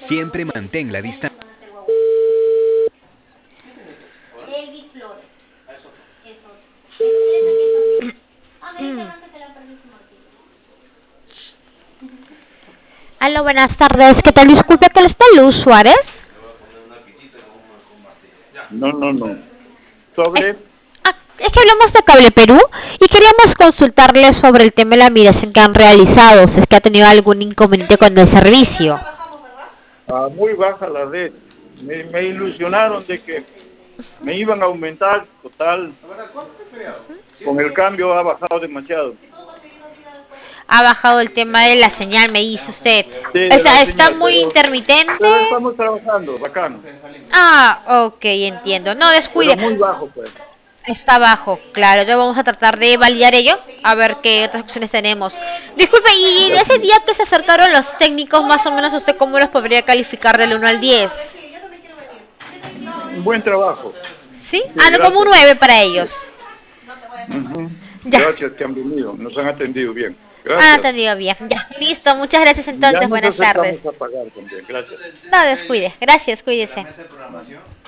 Siempre mantén la distancia. Elvis Flores. Es otro. Él es aquí en 2000. American antes se la perdió su martillo. Aló, buenas tardes. ¿Qué tal? Disculpe, ¿cuál está Luz Suárez? No, no, no. Es, Sobre, es que hablamos de Cable Perú y queríamos consultarle sobre el tema de la migración que han realizado, si es que ha tenido algún inconveniente con el servicio. muy baja la red. Me ilusionaron de que me iban a aumentar, total. Con el cambio ha bajado demasiado. Ha bajado el tema de la señal, me dice usted. Sí, de la Está señal, muy intermitente. pero estamos trabajando, bacano. Ah, ok, entiendo. No, Pero descuide. muy bajo, pues. Está bajo, claro. Ya vamos a tratar de validar ello, a ver qué otras opciones tenemos. Disculpe, y Ya, de ese día que se acercaron los técnicos, más o menos, ¿usted cómo los podría calificar del 1 al 10? un buen trabajo. ¿Sí? Sí, Ah, no, como un gracias. 9 para ellos. Ujú. Ya. Gracias que han venido, nos han atendido bien. Han Gracias. atendido bien. Ya, listo. Muchas gracias Ya entonces. nos Buenas tardes. acercamos a pagar también. Gracias. No descuide. Gracias, cuídese.